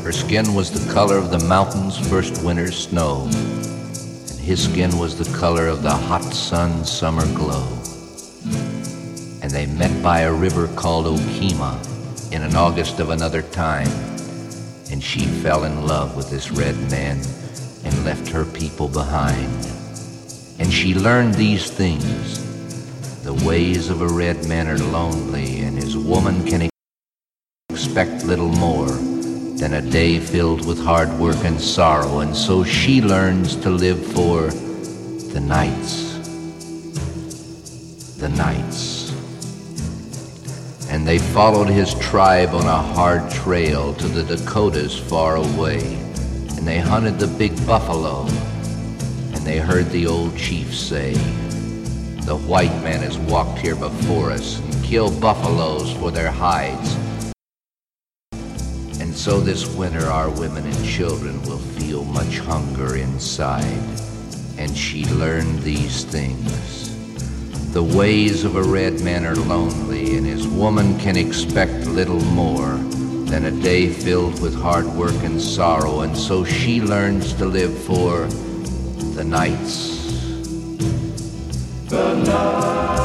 Her skin was the color of the mountain's first winter's snow, and his skin was the color of the hot sun's summer glow. And they met by a river called Okima in an August of another time, and she fell in love with this red man and left her people behind. And she learned these things. The ways of a red man are lonely, and his woman can expect little more than a day filled with hard work and sorrow. And so she learns to live for the nights. The nights. And they followed his tribe on a hard trail to the Dakotas far away. And they hunted the big buffalo. And they heard the old chief say, "The white man has walked here before us and killed buffaloes for their hides. And so this winter our women and children will feel much hunger inside." And she learned these things. The ways of a red man are lonely, and his woman can expect little more than a day filled with hard work and sorrow. And so she learns to live for the nights. The night.